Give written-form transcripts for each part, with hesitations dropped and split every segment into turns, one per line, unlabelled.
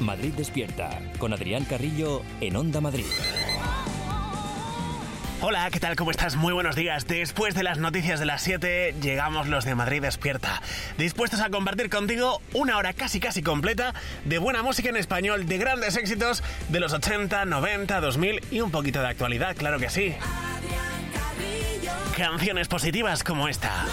Madrid Despierta, con Adrián Carrillo en Onda Madrid.
Hola, ¿qué tal? ¿Cómo estás? Muy buenos días. Después de las noticias de las 7, llegamos los de Madrid Despierta. Dispuestos a compartir contigo una hora casi completa de buena música en español, de grandes éxitos de los 80, 90, 2000 y un poquito de actualidad, claro que sí. Canciones positivas como esta.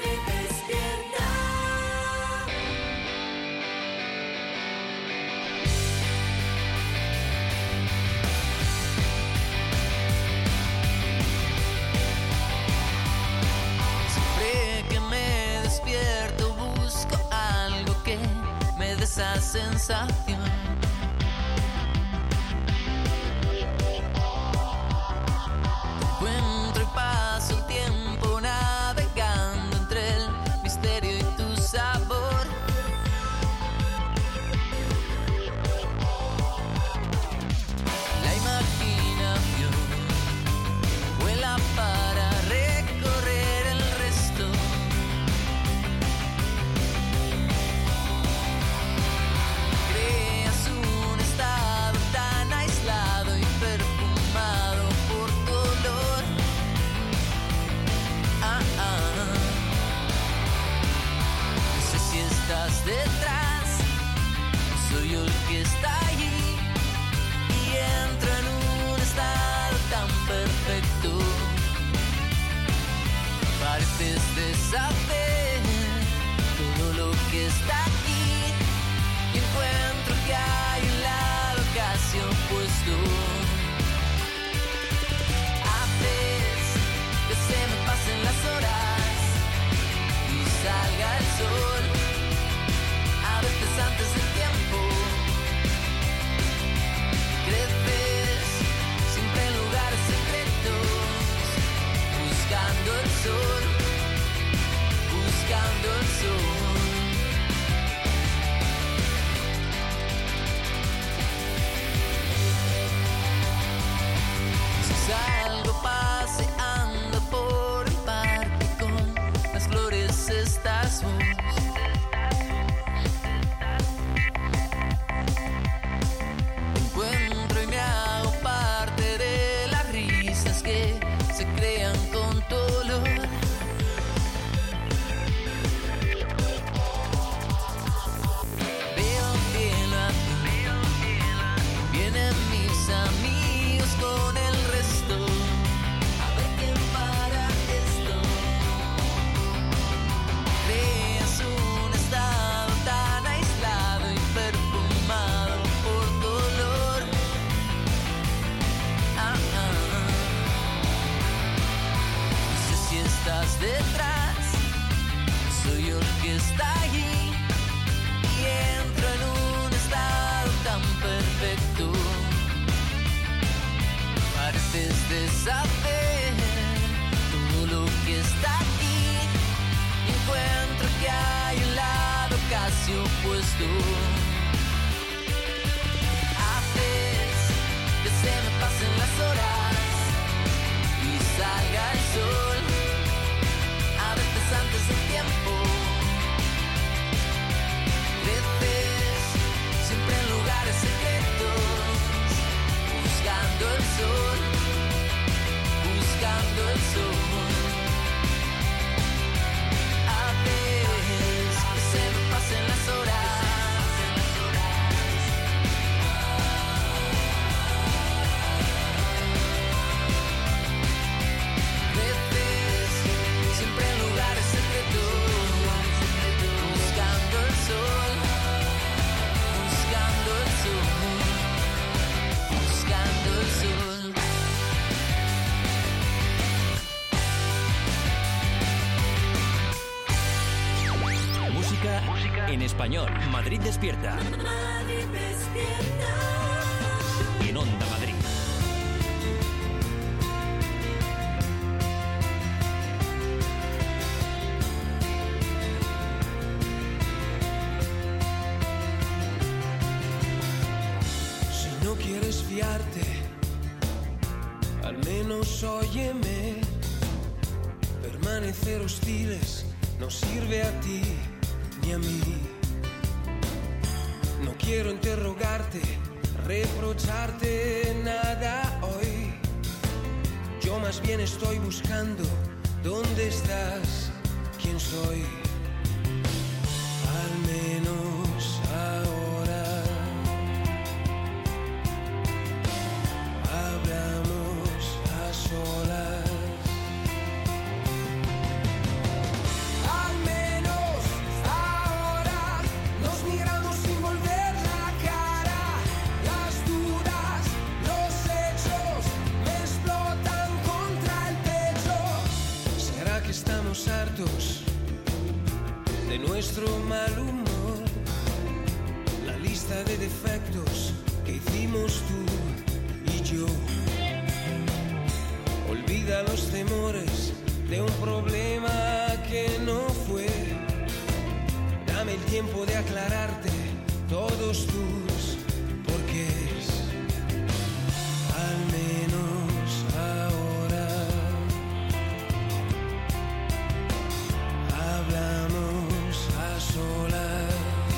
Esa sensación te encuentro y paso el tiempo navegando entre el misterio y tu sabor. La imaginación vuela para recorrer el resto. Detrás, soy yo el que está allí y entro en un estado tan perfecto. Pareces deshacer todo lo que está aquí y encuentro que hay un lado casi opuesto. Haces que se me pasen las horas y salga el sol antes del tiempo. Creces siempre en lugares secretos, buscando el sol, buscando el sol. Si salgo paseando por el parque con las flores estás vos. Se crean con dolor. Veo el cielo azul, vienen mis amigos con el resto. A ver quién para esto. Creas un estado tan aislado y perfumado por dolor. Estás detrás, soy yo el que está allí y entro en un estado tan perfecto. Pareces deshacer todo lo que está aquí y encuentro que hay un lado casi opuesto. Haces que se me pasen las horas y salga el sol antes del tiempo. Creces siempre en lugares secretos, buscando el sol, buscando el sol. Haces que se me pasen las horas. Buscando el sol, buscando el sol, buscando el sol.
Música en español. Madrid Despierta.
Madrid Despierta.
En Onda Madrid.
No quieres fiarte, al menos óyeme. Permanecer hostiles no sirve a ti ni a mí. No quiero interrogarte reprocharte nada hoy. Yo más bien estoy buscando dónde estás, quién soy. Al menos ahora hablamos a solas. Al menos ahora nos miramos sin volver la cara. Las dudas, los hechos me explotan contra el pecho. ¿Será que estamos hartos de nuestro mal humor? La lista de defectos que hicimos tú y yo. Olvida los temores de un problema que no fue. Dame el tiempo de aclararte todos tus porqués. Al menos ahora hablamos a solas.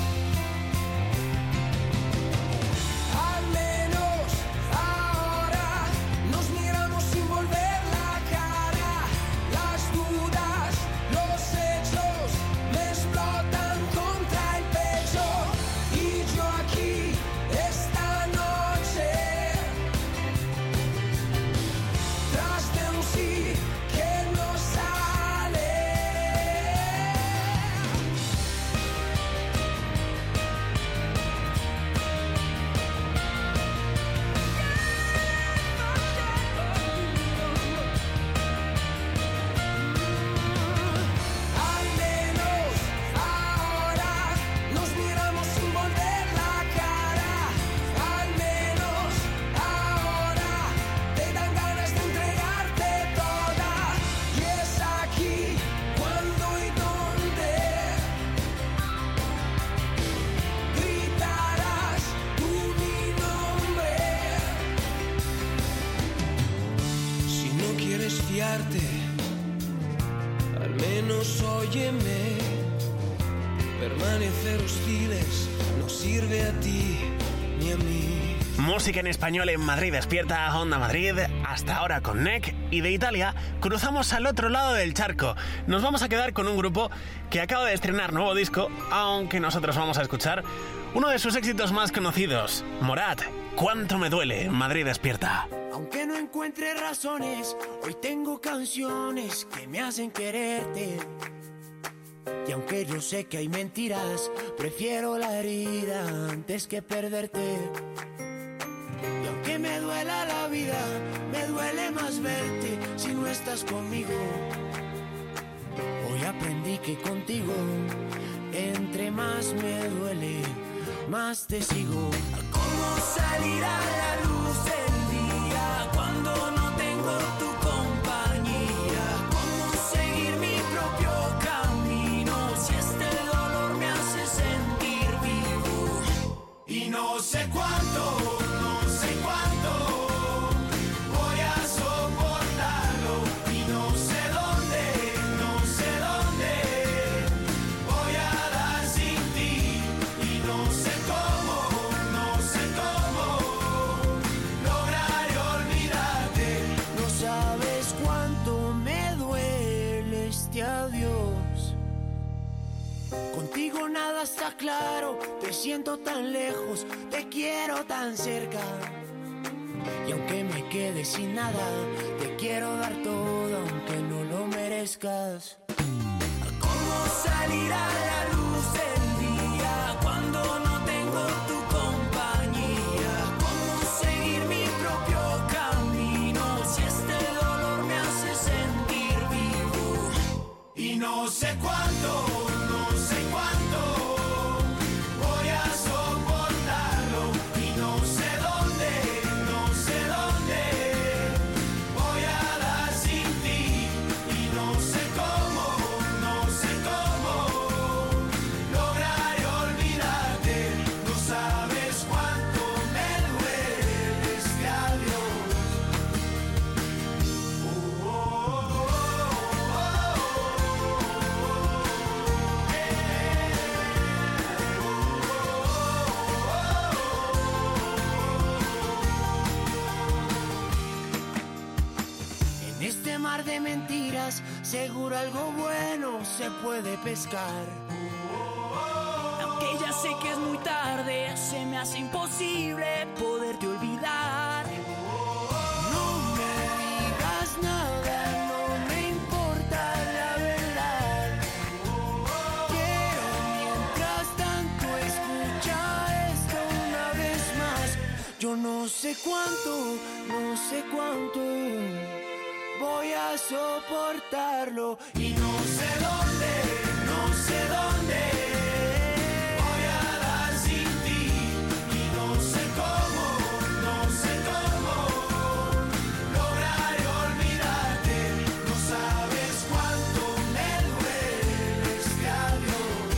Al menos ahora nos miramos sin volver la cara. Las dudas, los hechos me explotan contra el pecho. Y yo aquí esta noche, tras de un sí que no sale. Al menos ahora nos miramos sin volver la cara. Al menos ahora te dan ganas de entregarte toda. Y es aquí, cuando y dónde gritarás tú mi nombre. Si no quieres fiarte, al menos óyeme. Permanecer hostiles no sirve a ti ni a mí.
Música en español en Madrid Despierta, Onda Madrid, hasta ahora con NEC, y de Italia cruzamos al otro lado del charco. Nos vamos a quedar con un grupo que acaba de estrenar nuevo disco, aunque nosotros vamos a escuchar uno de sus éxitos más conocidos, Morat, Cuánto me duele, Madrid Despierta.
Aunque no encuentre razones, hoy tengo canciones que me hacen quererte. Y aunque yo sé que hay mentiras, prefiero la herida antes que perderte. Y aunque me duela la vida, me duele más verte si no estás conmigo. Hoy aprendí que contigo, entre más me duele, más te sigo. ¿Cómo salir a la luz del día cuando no tengo tu compañía? ¿Cómo seguir mi propio camino si este dolor me hace sentir vivo? Y no sé cuánto, no sé cuánto voy a soportarlo. Y no sé dónde, no sé dónde voy a dar sin ti. Y no sé cómo lograré olvidarte. No sabes cuánto me duele este adiós. Contigo nada está claro, te siento tan lejos, te quiero tan cerca. Y aunque me quede sin nada, te quiero dar todo aunque no lo merezcas. ¿Cómo salir a la luz del día cuando no tengo tu compañía? ¿Cómo seguir mi propio camino si este dolor me hace sentir vivo? Y no sé cuánto, no sé cuánto voy a soportarlo. Y no sé dónde, no sé dónde voy a dar sin ti. Y no sé cómo lograré olvidarte. No sabes cuánto me duele este adiós. de mentiras, seguro algo bueno se puede pescar.
Aunque ya sé que es muy tarde, se me hace imposible poderte olvidar.
No me digas nada, no me importa la verdad. Quiero mientras tanto escuchar esto una vez más. Yo no sé cuánto voy a soportarlo y no sé dónde voy a dar sin ti y no sé cómo lograr olvidarte. No sabes cuánto me duele este adiós.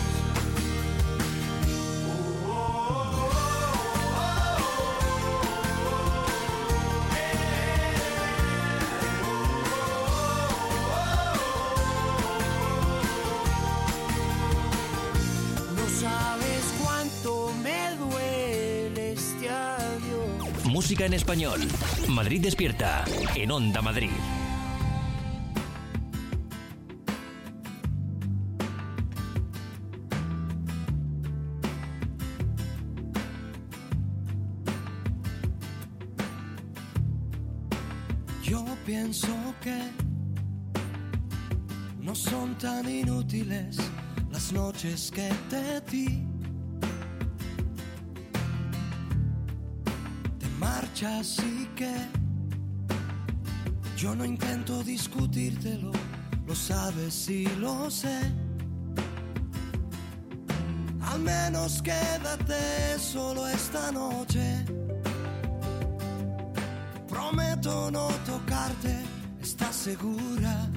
¿Sabes cuánto me duele este adiós?
Música en español. Madrid Despierta, en Onda Madrid.
Yo pienso que no son tan inútiles las noches que te di. Te marchas y que yo no intento discutírtelo, lo sabes y lo sé. Al menos quédate solo esta noche. Prometo no tocarte, ¿estás segura?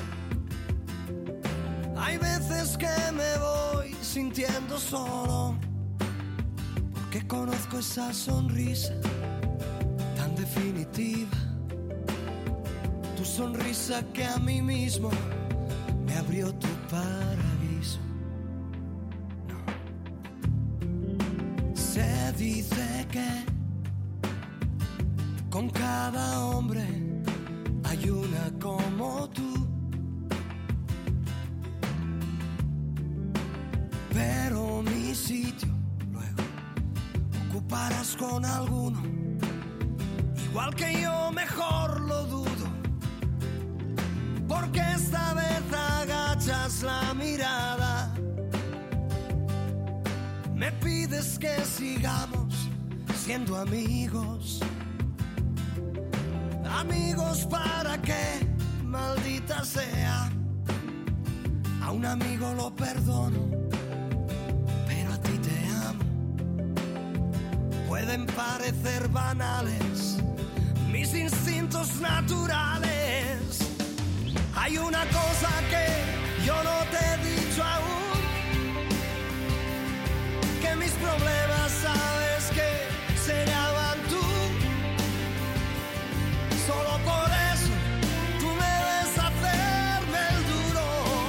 Hay veces que me voy sintiendo solo, porque conozco esa sonrisa tan definitiva. Tu sonrisa que a mí mismo me abrió tu paraíso. No. Se dice que con cada hombre hay una como tú. Pero mi sitio luego ocuparás con alguno, igual que yo, mejor lo dudo, porque esta vez agachas la mirada. Me pides que sigamos siendo amigos. Amigos para que, maldita sea, a un amigo lo perdono, pueden parecer banales mis instintos naturales. Hay una cosa que yo no te he dicho aún, que mis problemas sabes que se llaman tú. Solo por eso tú me debes hacerme el duro,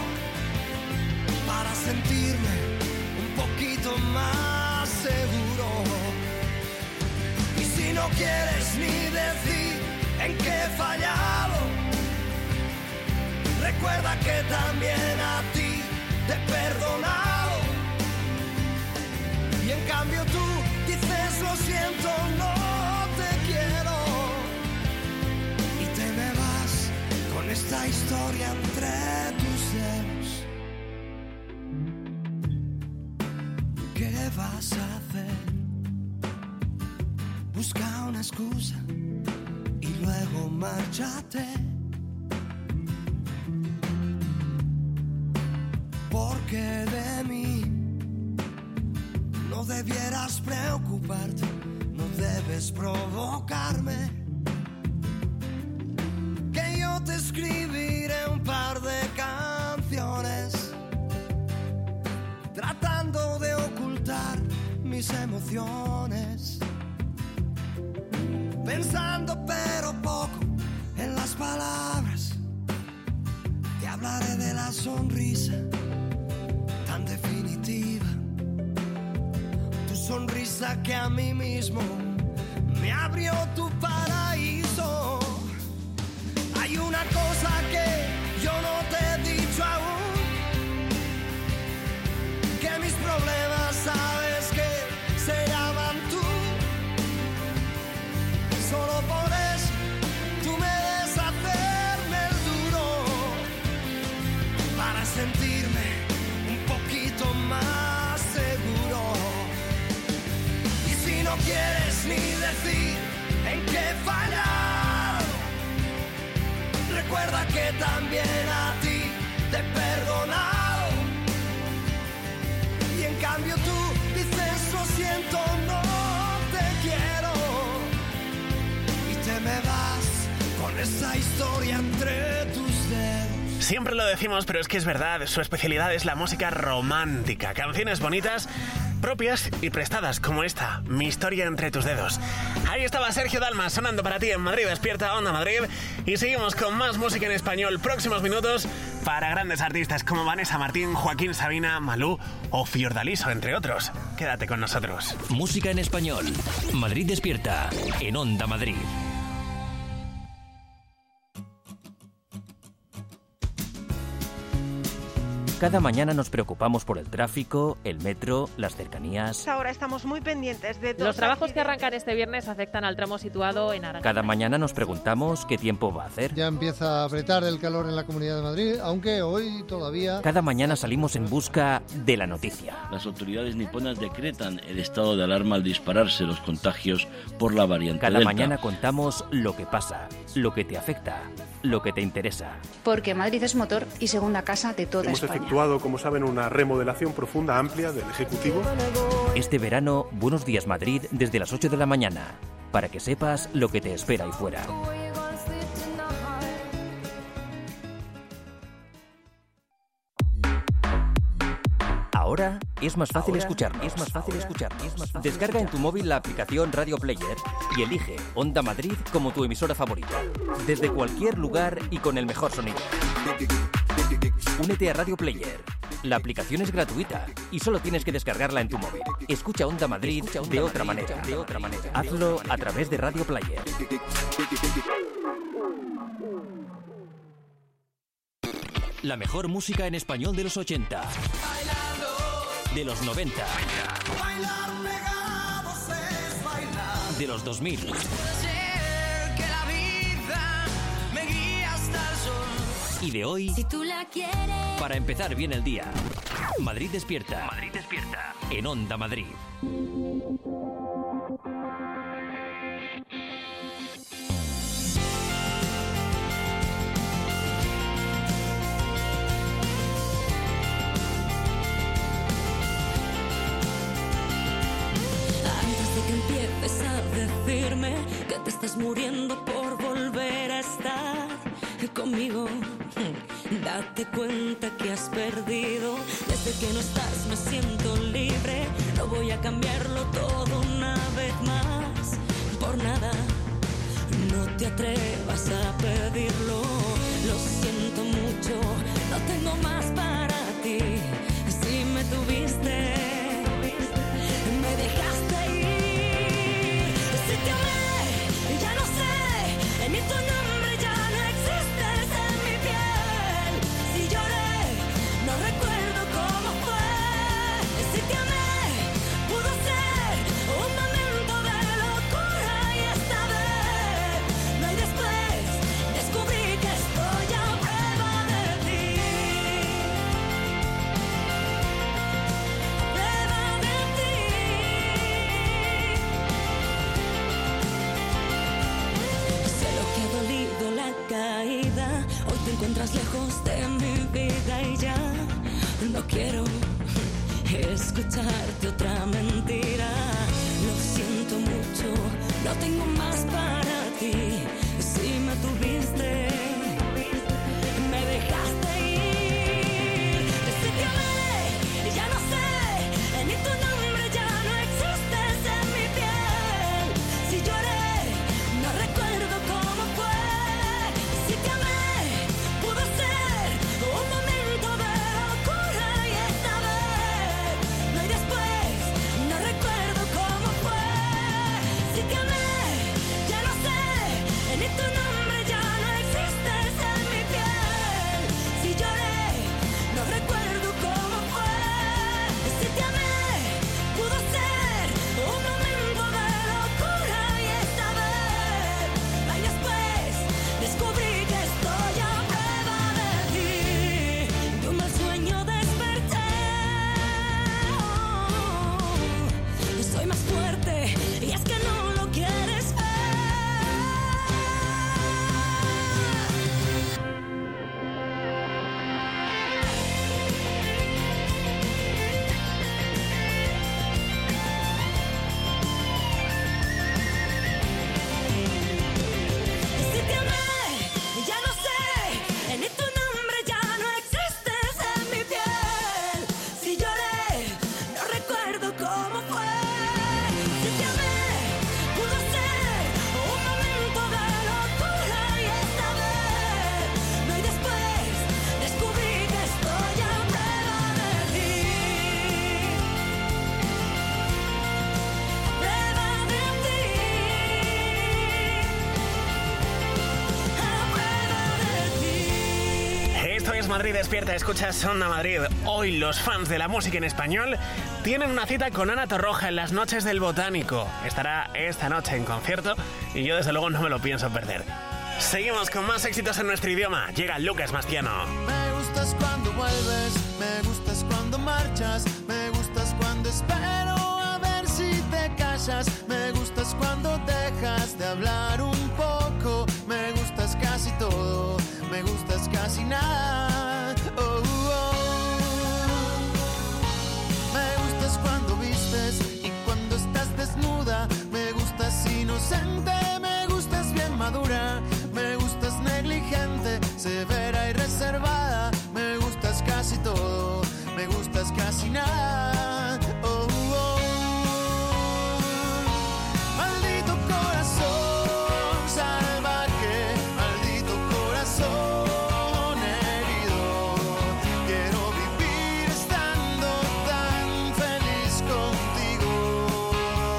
para sentirme un poquito más seguro. Si no quieres ni decir en qué he fallado, recuerda que también a ti te he perdonado. Y en cambio tú dices lo siento, no te quiero, y te me vas con esta historia entre tus dedos. ¿Qué vas a hacer? Busca una excusa y luego márchate, porque de mí no debieras preocuparte, no debes provocarme, que yo te escribiré un par de canciones tratando de ocultar mis emociones. Pensando pero poco en las palabras, te hablaré de la sonrisa tan definitiva. Tu sonrisa que a mí mismo me abrió tu paraíso. Hay una cosa que no quieres ni decir en qué he fallado. Recuerda que también a ti te he perdonado. Y en cambio tú dices lo siento, no te quiero. Y te me vas con esa historia entre tus dedos.
Siempre lo decimos, pero es que es verdad, su especialidad es la música romántica. Canciones bonitas, propias y prestadas, como esta, Mi historia entre tus dedos. Ahí estaba Sergio Dalma sonando para ti en Madrid Despierta, Onda Madrid. Y seguimos con más música en español, próximos minutos, para grandes artistas como Vanessa Martín, Joaquín Sabina, Malú o Fiordaliso, entre otros. Quédate con nosotros.
Música en español. Madrid Despierta, en Onda Madrid. Cada mañana nos preocupamos por el tráfico, el metro, las cercanías.
Ahora estamos muy pendientes de
Los trabajos que arrancan este viernes afectan al tramo situado en Aragón.
Cada mañana nos preguntamos qué tiempo va a hacer.
Ya empieza a apretar el calor en la Comunidad de Madrid, aunque hoy todavía...
Cada mañana salimos en busca de la noticia.
Las autoridades niponas decretan el estado de alarma al dispararse los contagios por la variante
Cada
Delta.
mañana contamos lo que pasa, lo que te afecta, lo que te interesa.
Porque Madrid es motor y segunda casa de toda España.
Hemos efectuado, como saben, una remodelación profunda, amplia del Ejecutivo.
Este verano, Buenos Días Madrid desde las 8 de la mañana, para que sepas lo que te espera ahí fuera. Ahora es más fácil escucharnos. Descarga en tu móvil la aplicación Radio Player y elige Onda Madrid como tu emisora favorita. Desde cualquier lugar y con el mejor sonido. Únete a Radio Player. La aplicación es gratuita y solo tienes que descargarla en tu móvil. Escucha Onda Madrid de otra manera. Hazlo a través de Radio Player. La mejor música en español de los 80. De los 90. De los 2000. Y de hoy,
Si tú la quieres.
para empezar bien el día. Madrid Despierta. Madrid Despierta. En Onda Madrid.
Antes de que empieces a decirme que te estás muriendo por volver a estar conmigo, date cuenta que has perdido. Desde que no estás me siento libre. No voy a cambiarlo todo una vez más. Por nada, no te atrevas a pedirlo. Lo siento mucho, no tengo más para ti. Si me tuviste, me dejaste ir. Si te amé, ya no sé, ni tu nombre ya no existes en mi piel. Si lloré, no recuerdo cómo fue. Si te amé, pudo ser un momento de locura y esta vez no hay después. Descubrí que estoy a prueba de ti. Prueba de ti. Sé lo que ha dolido la caída. Hoy te encuentras lejos de mi vida y ya no quiero escucharte otra mentira. Lo siento mucho, no tengo más para ti. Si me tuviste, me dejaste ir. Si te amé, ya no sé, ni tu nombre ya no existes en mi piel. Si lloré, no recuerdo cómo fue. Si te amé, pudo ser un momento de locura y esta vez no hay después. No recuerdo cómo fue. Si te amé, ya no sé, ni
Madrid Despierta, escuchas Onda Madrid. Hoy los fans de la música en español tienen una cita con Ana Torroja en las Noches del Botánico. Estará esta noche en concierto y yo desde luego no me lo pienso perder. Seguimos con más éxitos en nuestro idioma. Llega Lucas Mastiano.
Me gustas cuando vuelves, me gustas cuando marchas, me gustas cuando espero a ver si te callas, me gustas cuando dejas de hablar un poco, me gustas casi todo, me gustas casi nada. Oh, oh. Me gustas cuando vistes y cuando estás desnuda, me gustas inocente, me gustas bien madura, me gustas negligente, severa y reservada, me gustas casi todo, me gustas casi nada. Oh, oh. Maldito corazón salvaje, maldito corazón herido, quiero vivir estando tan feliz contigo.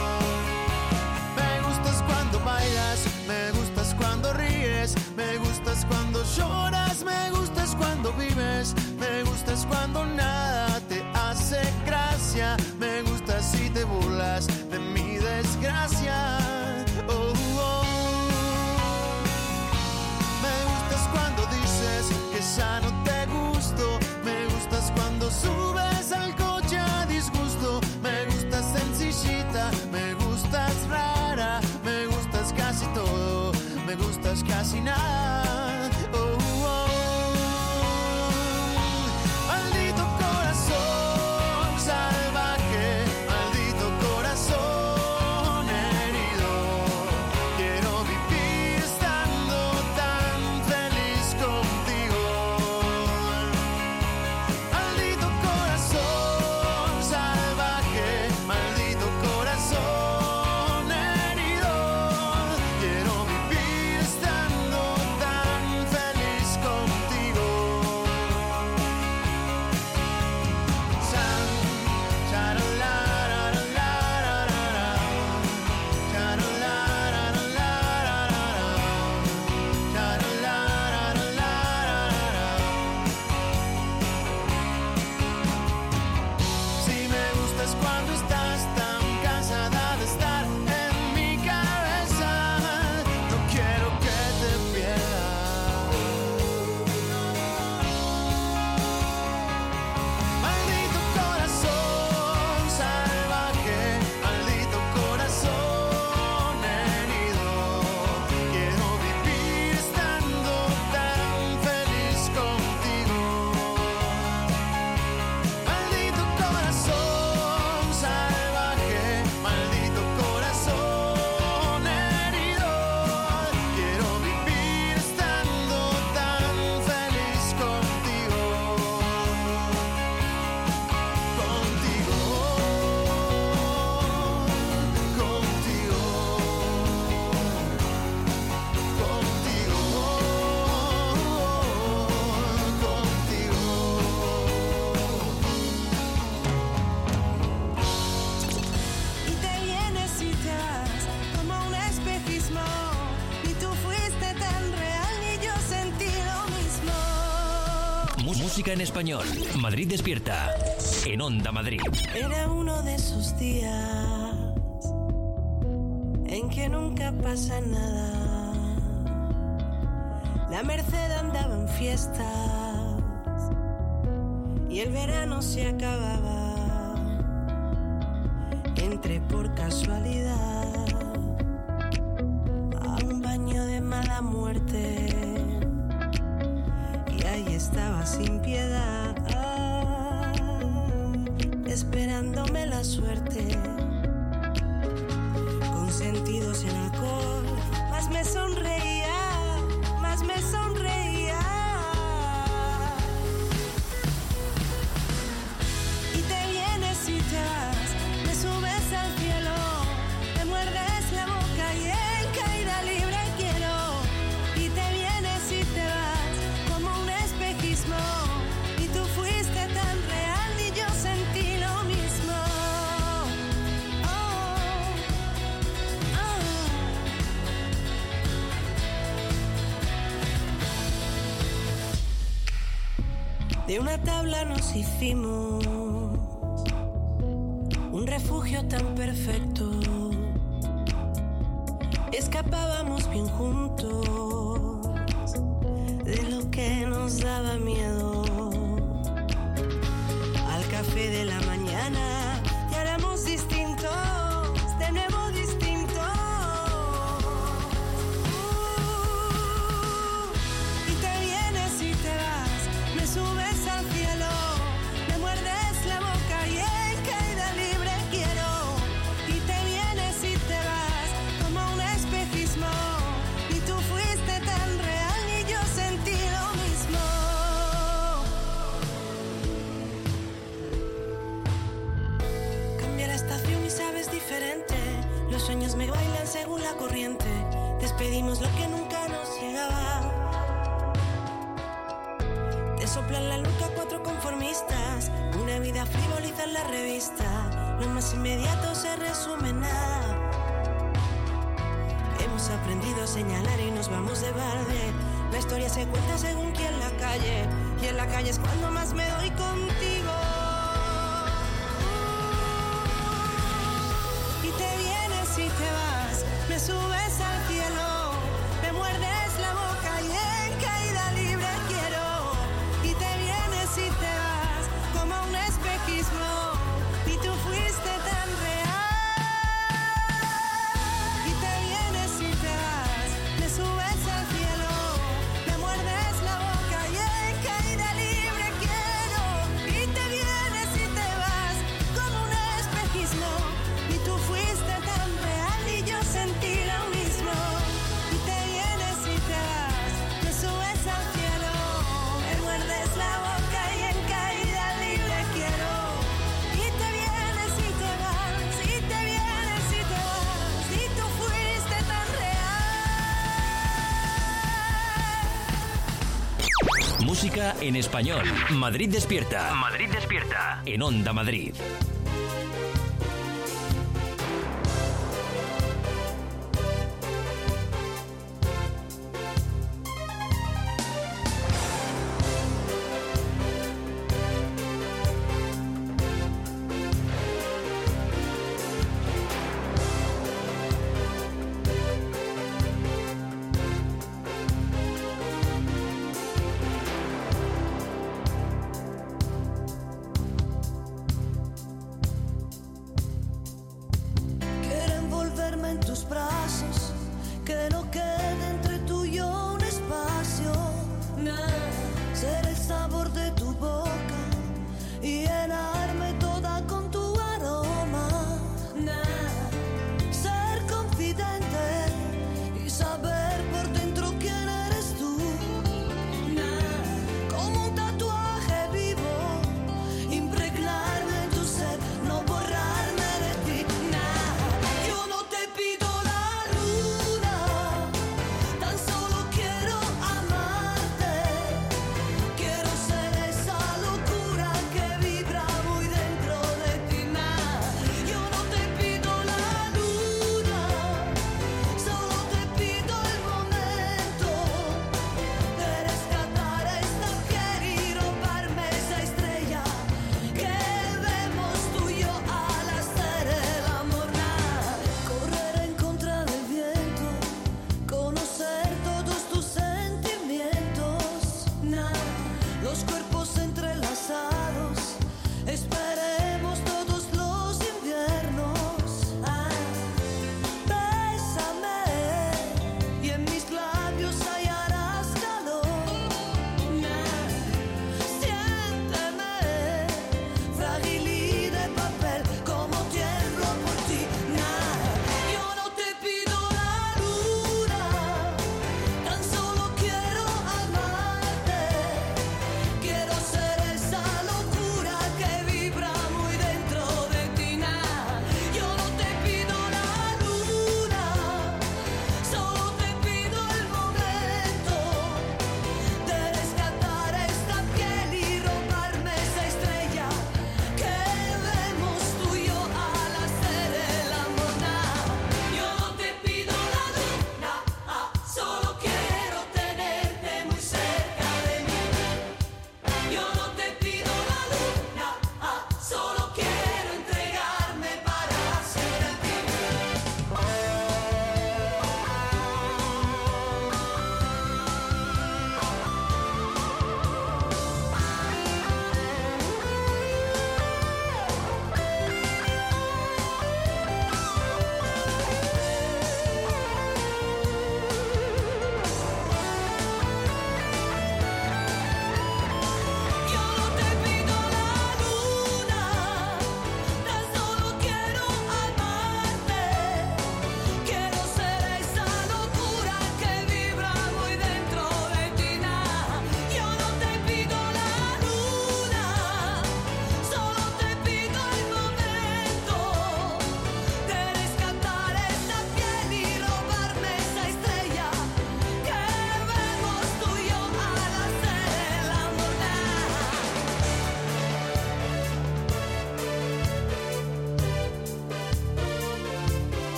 Me gustas cuando bailas, me gustas cuando ríes, me gustas cuando lloras, me gustas cuando vives, me gustas cuando nada te hace gracia, me gustas si te burlas de mi desgracia. Oh, oh. Me gustas cuando dices que ya no te gusto, me gustas cuando subes al coche a disgusto, me gustas sencillita, me gustas rara, me gustas casi todo, me gustas casi nada. Oh, oh. Maldito corazón salvaje, maldito corazón herido, quiero vivir estando tan feliz contigo. Maldito corazón salvaje, maldito corazón herido, quiero vivir estando tan feliz contigo. Si me gustas cuando estás tan cansada de estar en mi cabeza, no quiero que te pierdas. Maldito corazón salvaje, maldito corazón herido, quiero vivir estando tan feliz contigo. Maldito corazón salvaje, maldito corazón herido, quiero vivir estando tan feliz contigo. Contigo, contigo,
Y te vienes y te vas como un espejismo, ni tú fuiste tan real ni yo sentí lo mismo.
Música en español. Madrid Despierta. En Onda Madrid.
Era uno de esos días en que nunca pasa nada. La Merced andaba en fiestas y el verano se acababa. Entré por casualidad a un baño de mala muerte y ahí estaba sin piedad, esperándome la suerte, con sentidos en alcohol, más me sonreía, más me sonreía. Y te vienes y te vas, me subes al cielo, me muerdes la boca y en caída libre quiero. Y te vienes y te vas como un espejismo, y tú fuiste tan real y yo sentí lo mismo. Oh, oh.
De una tabla nos hicimos un refugio tan perfecto. Escapábamos bien juntos de lo que nos daba miedo. Al café de la mañana ya éramos distintos, de nuevo distintos. Y te vienes y te vas, me subes al cielo, me muerdes la boca y en caída libre quiero. Y te vienes y te vas como un espejismo, ni tú fuiste tan real ni yo sentí lo mismo. Cambia la estación y sabes diferente, los sueños me bailan según la corriente, despedimos lo que nunca nos llegaba. Te soplan la nuca 4 conformistas, una vida frivoliza en la revista, lo más inmediato se resume en nada. Hemos aprendido a señalar y nos vamos de balde, la historia se cuenta según quien la calle, y en la calle es cuando más me doy contigo. Y te vienes y te vas, me subes al cielo, me muerdes la boca y en caída libre quiero. Y te vienes y te vas como un espejismo, y tú fuiste tan real. Y te vienes y te vas, me subes al cielo, me muerdes la boca y en caída libre quiero. Y te vienes y te vas como un espejismo, y tú fuiste tan real y yo sentí lo mismo. Y te vienes y te vas, me subes al cielo, me muerdes la boca y en caída libre quiero. Y te vienes y te vas, y te vienes y te vas, y tú fuiste tan real.
Música en español. Madrid despierta. Madrid despierta. En Onda Madrid.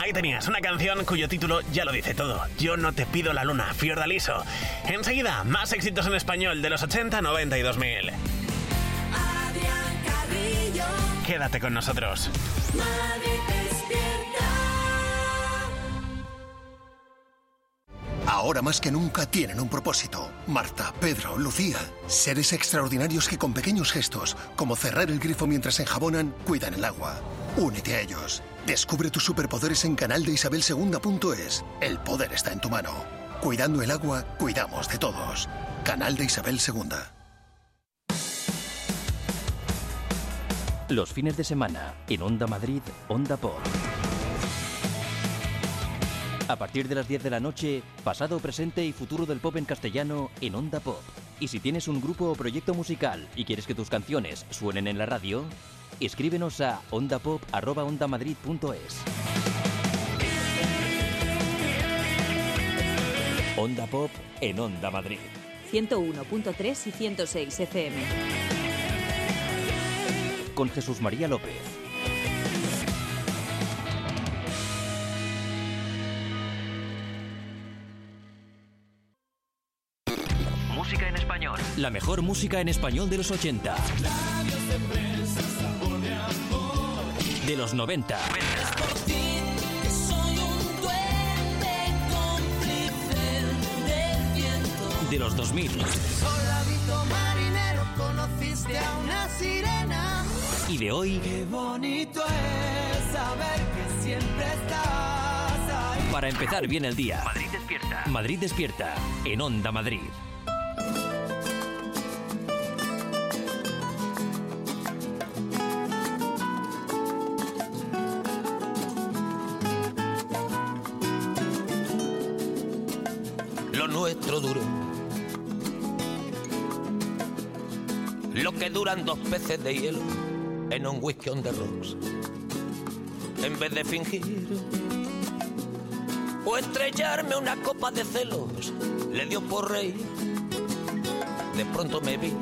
Ahí tenías una canción cuyo título ya lo dice todo. Yo no te pido la luna, Fiordaliso. Enseguida, más éxitos en español de los 80, 90 y 2000. Quédate con nosotros.
Ahora más que nunca tienen un propósito. Marta, Pedro, Lucía. Seres extraordinarios que con pequeños gestos, como cerrar el grifo mientras enjabonan, cuidan el agua. Únete a ellos. Descubre tus superpoderes en canaldeisabelsegunda.es. El poder está en tu mano. Cuidando el agua, cuidamos de todos. Canal de Isabel II.
Los fines de semana, en Onda Madrid, Onda Pop. A partir de las 10 de la noche, pasado, presente y futuro del pop en castellano en Onda Pop. Y si tienes un grupo o proyecto musical y quieres que tus canciones suenen en la radio, escríbenos a ondapop@ondamadrid.es. Onda Pop en Onda Madrid.
101.3 y 106 FM.
Con Jesús María López. Música en español. La mejor música en español de los 80. De los 90. De los 2000.
Soldadito marinero, conociste a una sirena.
Y de hoy.
Qué bonito es saber que siempre estás ahí.
Para empezar bien el día. Madrid despierta. Madrid despierta. En Onda Madrid.
Lo nuestro duró lo que duran 2 peces de hielo en un whisky on the rocks. En vez de fingir o estrellarme una copa de celos, le dio por reír. De pronto me vi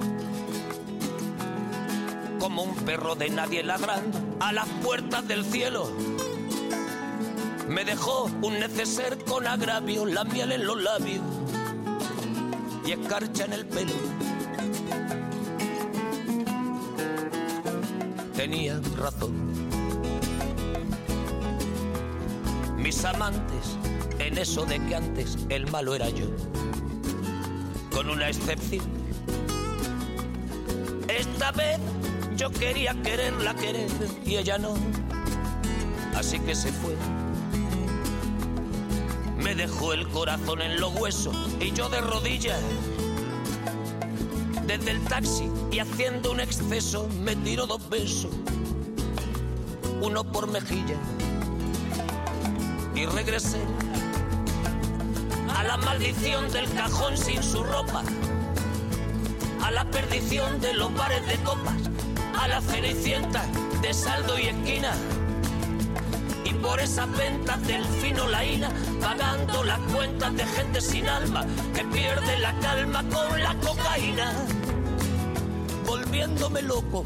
como un perro de nadie ladrando a las puertas del cielo. Me dejó un neceser con agravio, la miel en los labios y escarcha en el pelo. Tenía razón. Mis amantes, en eso de que antes el malo era yo, con una excepción. Esta vez yo quería quererla querer y ella no, así que se fue. Me dejó el corazón en los huesos y yo de rodillas. Desde el taxi y haciendo un exceso me tiró 2 besos, uno por mejilla. Y regresé a la maldición del cajón sin su ropa, a la perdición de los bares de copas, a la cenicienta de saldo y esquina. Y por esas ventas del fino laína, pagando las cuentas de gente sin alma que pierde la calma con la cocaína. Volviéndome loco,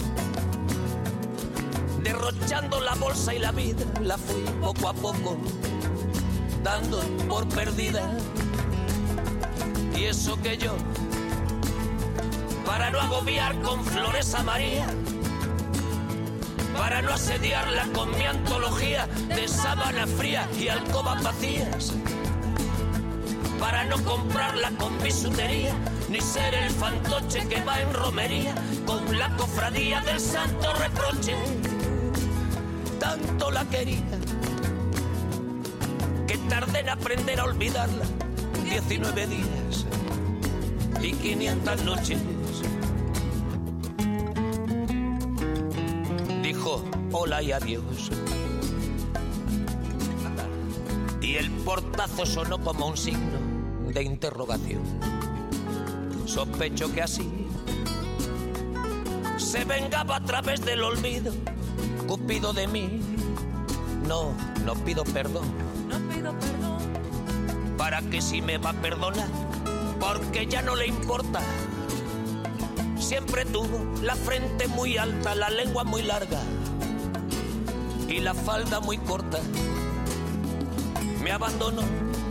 derrochando la bolsa y la vida, la fui poco a poco dando por perdida. Y eso que yo, para no agobiar con flores a María, para no asediarla con mi antología de sábana fría y alcobas vacías, para no comprarla con bisutería, ni ser el fantoche que va en romería con la cofradía del santo reproche. Tanto la quería que tardé en aprender a olvidarla 19 días y 500 noches. Dijo hola y adiós, y el portazo sonó como un signo de interrogación. Sospecho que así se vengaba a través del olvido Cupido de mí. No pido perdón. No pido perdón. ¿Para qué si me va a perdonar? Porque ya no le importa. Siempre tuvo la frente muy alta, la lengua muy larga y la falda muy corta. me abandonó.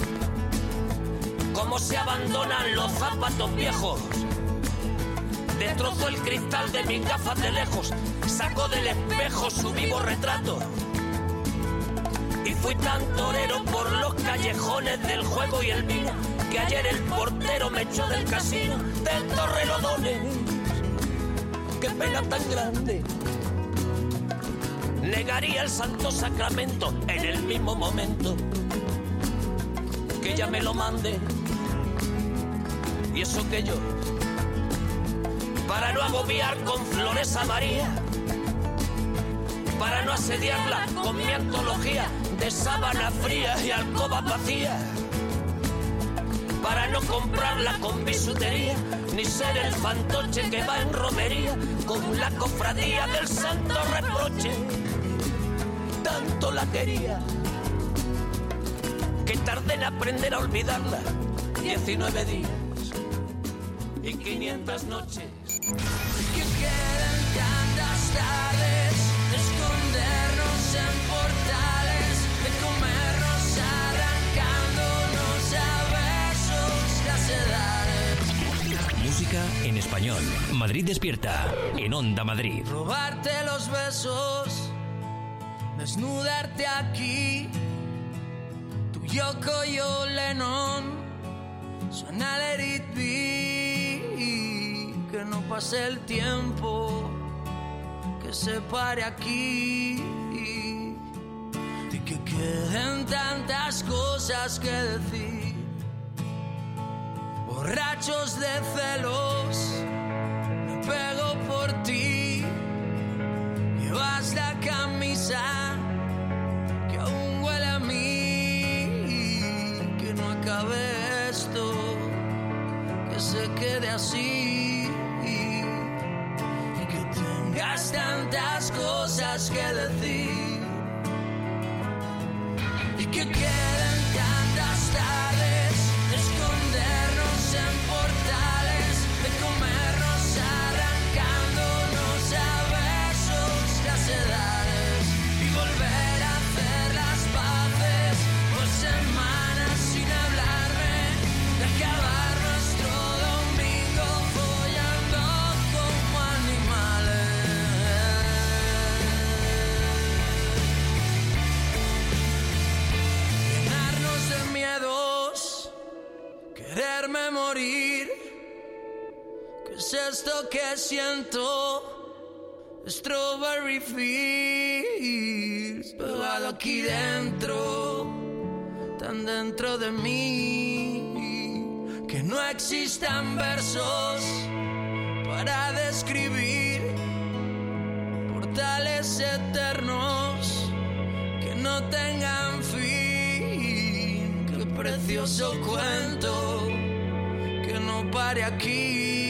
Como se abandonan los zapatos viejos. Destrozó el cristal de mis gafas de lejos. Sacó del espejo su vivo retrato. Y fui tan torero por los callejones del juego y el vino, que ayer el portero me echó del casino del Torrelodones. Qué pena tan grande. Negaría el santo sacramento en el mismo momento que ella me lo mande. Y eso que yo, para no agobiar con flores a María, para no asediarla con mi antología de sábana fría y alcoba vacía, para no comprarla con bisutería, ni ser el fantoche que va en romería con la cofradía del santo reproche. Tanto la quería que tardé en aprender a olvidarla. 19 días y 500 noches.
Que queden tantas tardes de escondernos en portales, de comernos arrancándonos a besos las edades.
Música en español. Madrid despierta en Onda Madrid.
Robarte los besos, desnudarte aquí. Tu Yoko, yo Lennon, suena Let It Be. Que no pase el tiempo, que se pare aquí. Y que queden tantas cosas que decir. Borrachos de celos, me pego por ti. Llevas la camisa que aún huele a mí. Que no acabe esto, que se quede así. Y que tengas tantas cosas que decir. Y que queden tantas tardes de escondernos en portales, de comernos arrancándonos a besos las edades, y volver a hacer las paces por semanas sin hablarme, de acabar nuestro domingo follando como animales. Llenarnos de miedos, quererme morir. ¿Qué es esto que siento? Strawberry Fields, pegado aquí dentro, tan dentro de mí, que no existan versos para describir portales eternos que no tengan fin. Qué precioso cuento que no pare aquí.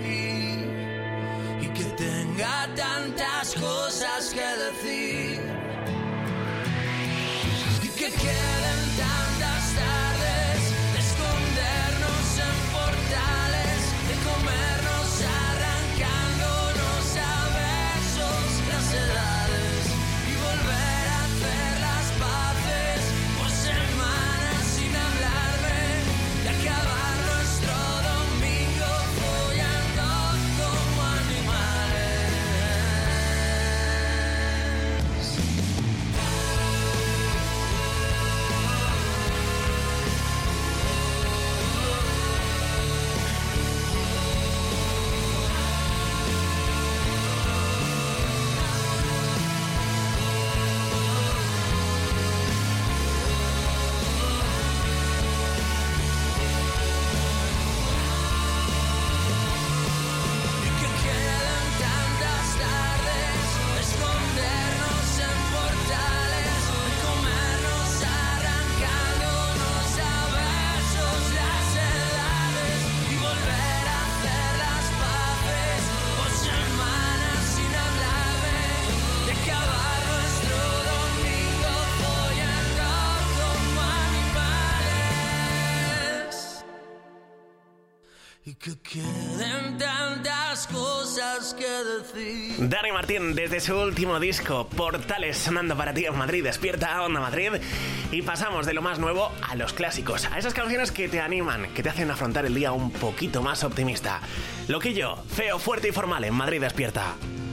Y que tenga tantas cosas que decir. Y que queden tantas tardes de escondernos en portales, de comernos arrancándonos a besos las edades, y volver a hacer las paces por semanas sin hablarme, de acabar nuestro domingo follando como animales.
y que queden tantas cosas que decir.
Dani Martín, desde su último disco, Portales, sonando para ti en Madrid Despierta, Onda Madrid. Y pasamos de lo más nuevo a los clásicos, a esas canciones que te animan, que te hacen afrontar el día un poquito más optimista. Loquillo, Feo, Fuerte y Formal en Madrid Despierta.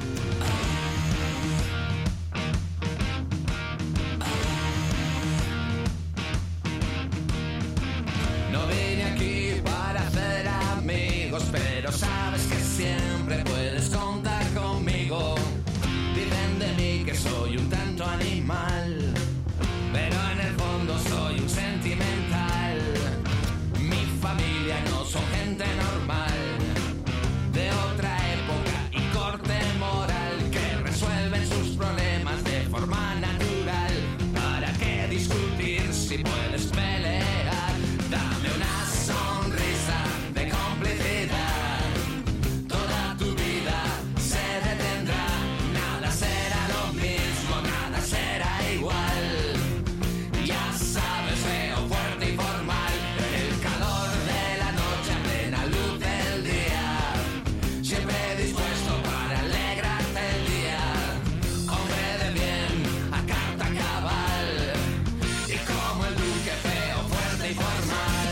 No vine aquí para hacer amigos, pero sabes que siempre puedes contar conmigo. Dicen de mí que soy un tanto animal, pero en el fondo soy un sentimental. Mi familia no son gente normal, de otra época y corte moral, que resuelven sus problemas de forma natural. ¿Para qué discutir si puedes pelear? Dame una sonrisa de complicidad. Toda tu vida se detendrá. Nada será lo mismo, nada será igual. Ya sabes, feo, fuerte y formal. El calor de la noche a plena luz del día. Siempre dispuesto para alegrarte el día. Hombre de bien, a carta cabal. Y como el duque, feo, fuerte y formal.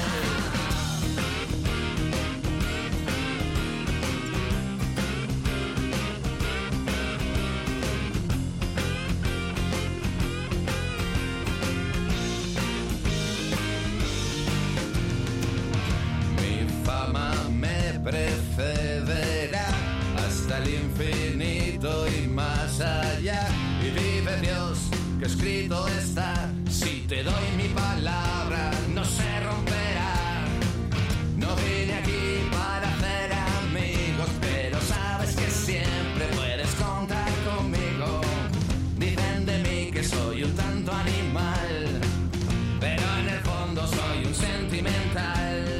Mi fama me precederá hasta el infinito y más allá. Y vive Dios, que escrito está. Si te doy mi palabra, no se romperá. No vine aquí para hacer amigos, pero sabes que siempre puedes contar conmigo. Dicen de mí que soy un tanto animal, pero en el fondo soy un sentimental.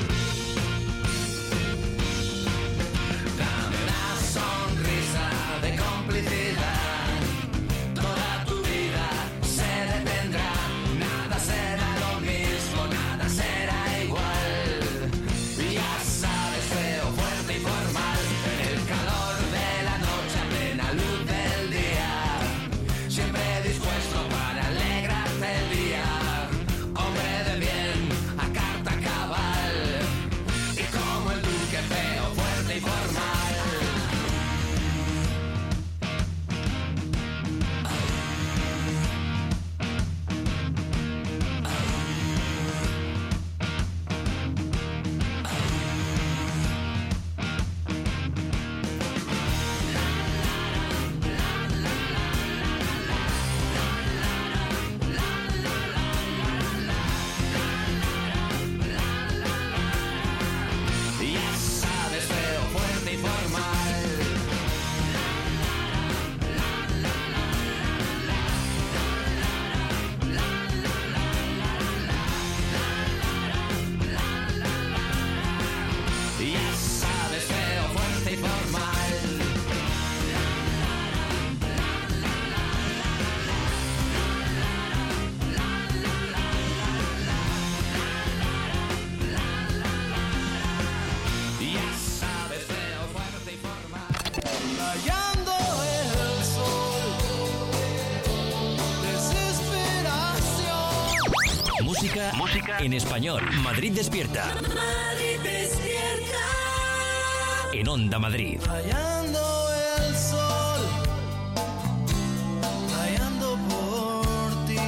Dame una sonrisa de complicidad. Toda tu vida se detendrá. Nada será lo mismo, nada será igual. Ya sabes, feo, fuerte y formal. En el calor de la noche a plena luz del día. Siempre dispuesto para alegrarte el día. Hombre de bien, a carta cabal. Y como el duque, feo, fuerte y formal. Ya sabes, feo, fuerte y formal. Ya sabes, feo, fuerte y formal. Ya sabes, feo, fuerte y formal.
Rayando el sol, desesperación.
Música en español. Madrid Despierta.
Madrid despierta.
En Onda Madrid.
Rayando el sol, rayando por ti.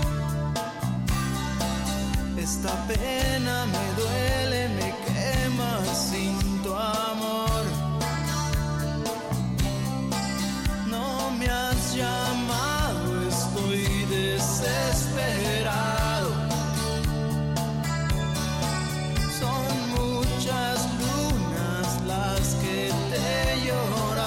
Esta pena me duele, me quema sin tu amor. No me has llamado, estoy desesperado. Son muchas lunas las que te lloran.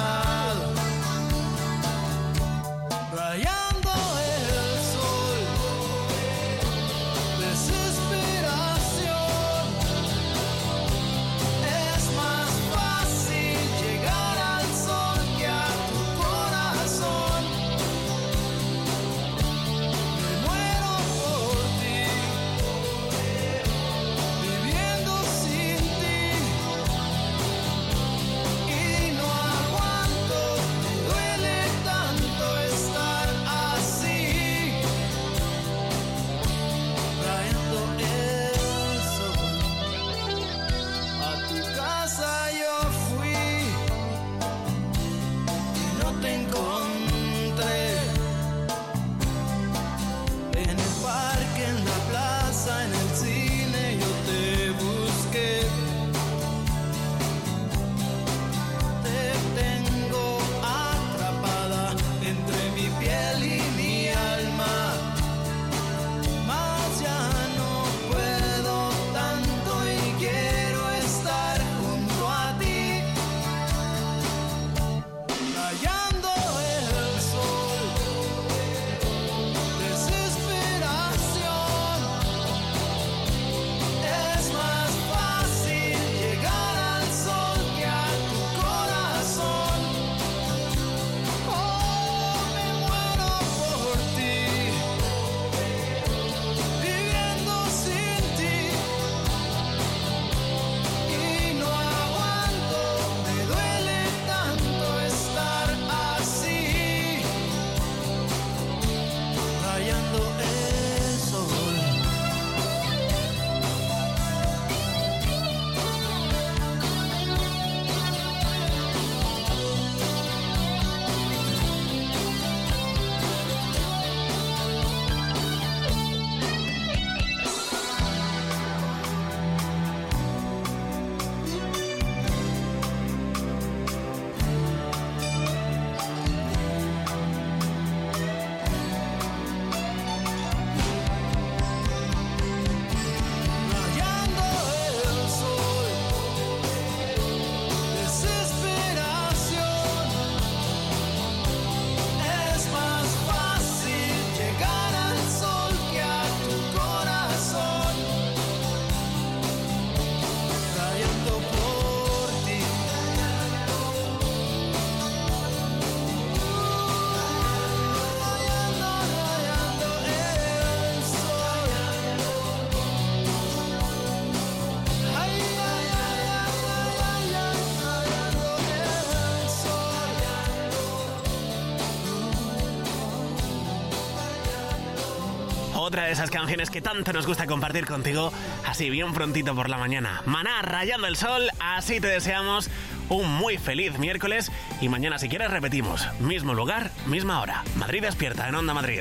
Otra de esas canciones que tanto nos gusta compartir contigo, así bien prontito por la mañana. Maná, Rayando el Sol, así te deseamos un muy feliz miércoles y mañana si quieres repetimos, mismo lugar, misma hora. Madrid Despierta en Onda Madrid.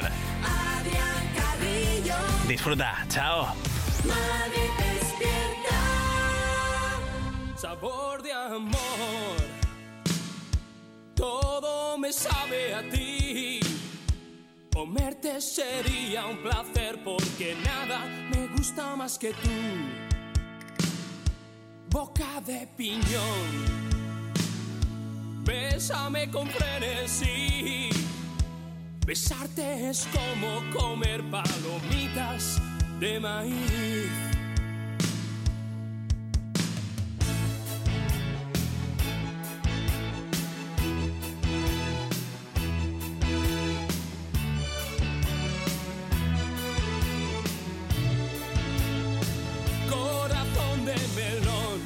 Disfruta, chao.
Madrid Despierta. Sabor de amor, todo me sabe a ti. Comerte sería un placer porque nada me gusta más que tú. Boca de piñón, bésame con frenesí. Besarte es como comer palomitas de maíz. Corazón de melón,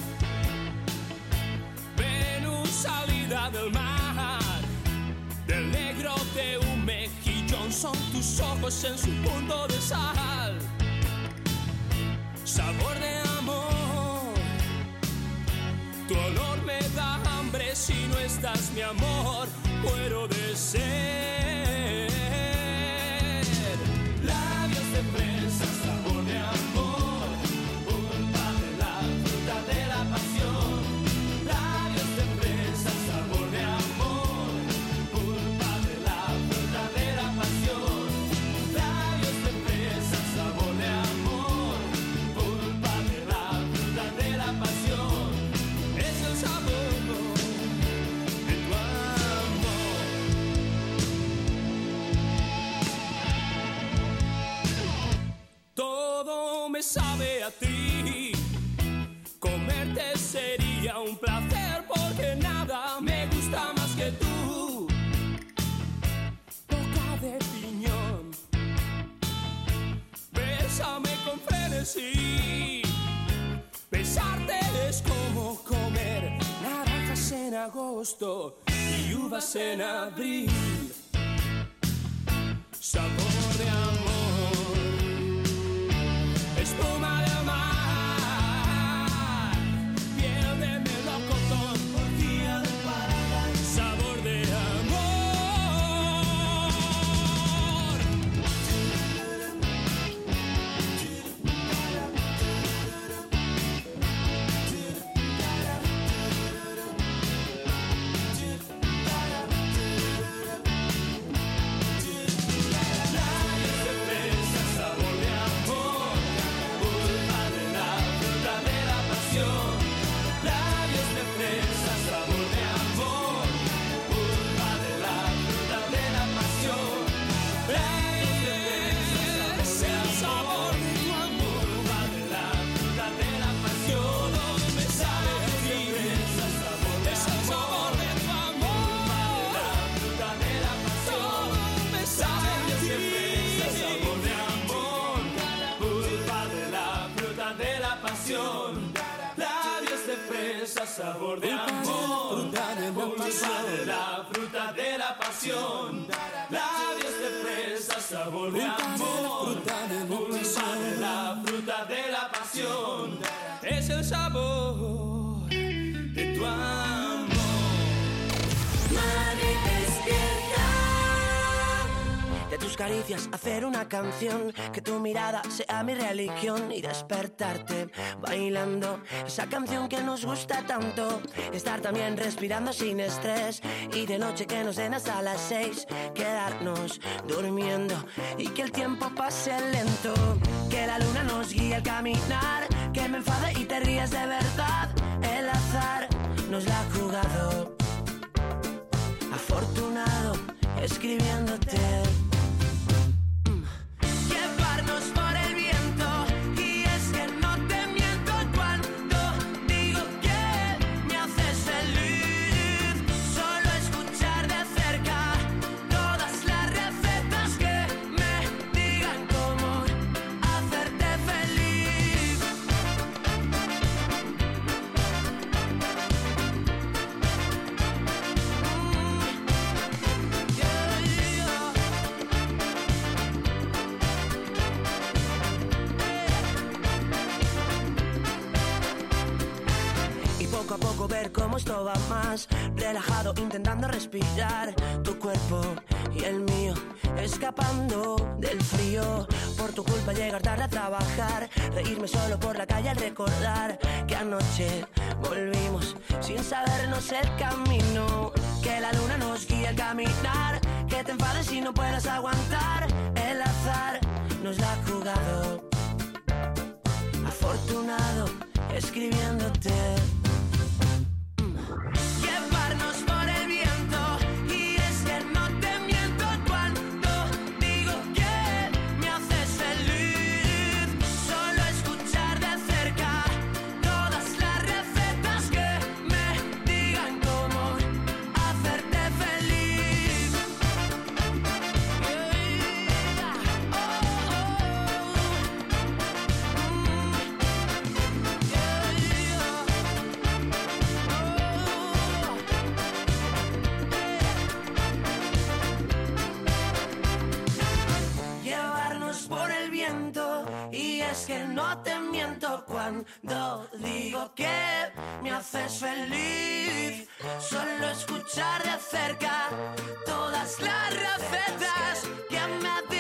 Venus salida del mar, del negro de un mejillón son tus ojos en su punto de sal. Sabor de amor, tu olor me da hambre si no estás, mi amor, muero de sed. Labios de fresa, sabor de amor, pulpa de la fruta de la pasión. Labios de fresa, sabor de amor, pulpa de la fruta de la pasión. Labios de fresa, sabor de amor, pulpa de la fruta de la pasión. Es el sabor de tu amor. Todo me sabe a ti. Comerte sería un placer porque nada me gusta más que tú. Boca de piñón, bésame con frenesí. Besarte es como comer naranjas en agosto y uvas en abril. Sabor de amor, espuma de mar, piel de melocotón, orgía de parada. Sabor de amor. Labios de fresa, sabor de amor, pulpa de la fruta de la pasión. Labios de fresa, sabor de amor, pulpa de la fruta de la pasión. Labios de fresa, sabor de tu amor, pulpa de la fruta de la pasión. Todo me sabe a ti, sabor de amor, de tu amor, pulpa de la fruta de la pasión. Todo me sabe a ti, sabor de amor, pulpa de la fruta de la pasión. Labios de fresa, sabor de amor, pulpa de la fruta de la pasión. Labios de fresa, sabor de amor, pulpa de la fruta de la pasión. Es el sabor de tu amor.
Madrid Despierta. De tus caricias hacer una canción, que tu mirada sea mi religión y despertarte bailando esa canción que nos gusta tanto. Estar también respirando sin estrés y de noche que nos den hasta las 6, quedarnos durmiendo y que el tiempo pase lento, que la luna nos guíe al caminar, que me enfade y te ríes de verdad. El azar nos la ha jugado, afortunado escribiéndote. Llevarnos por el viento, y es que no te miento cuando digo que me haces feliz. Solo escuchar de cerca todas las recetas que me digan cómo hacerte feliz. Yeah, yeah. poco a poco ver cómo esto va más. Relajado intentando respirar. Tu cuerpo y el mío escapando del frío. Por tu culpa llegar tarde a trabajar. Reírme solo por la calle al recordar que anoche volvimos sin sabernos el camino. Que la luna nos guía al caminar. Que te enfades si no puedas aguantar. El azar nos la ha jugado. Afortunado escribiéndote. Llevarnos por el viento. Y es que no te miento cuando digo que me haces feliz. Solo escuchar de cerca todas las recetas que me digan cómo hacerte feliz. Llevarnos por el viento. Y es que no te miento cuando digo que me haces feliz. Solo escuchar de cerca todas las recetas que me